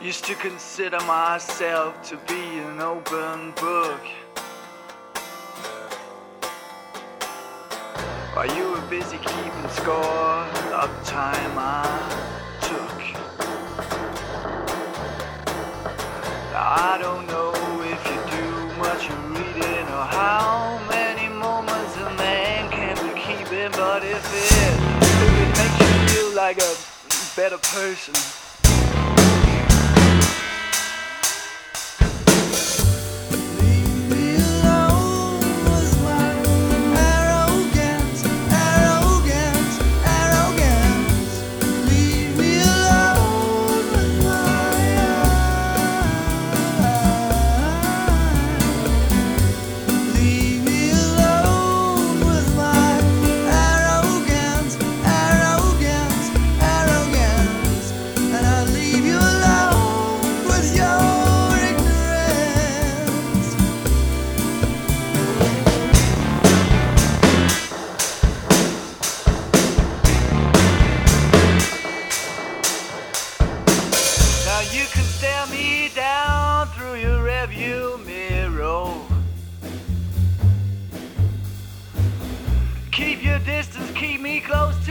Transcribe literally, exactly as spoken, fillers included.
Used to consider myself to be an open book. While you were busy keeping score of the time I took. Now I don't know if you do much reading or how many moments a man can be keeping, but if it, if it makes you feel like a better person, you can stare me down through your rearview mirror. Keep your distance, keep me close to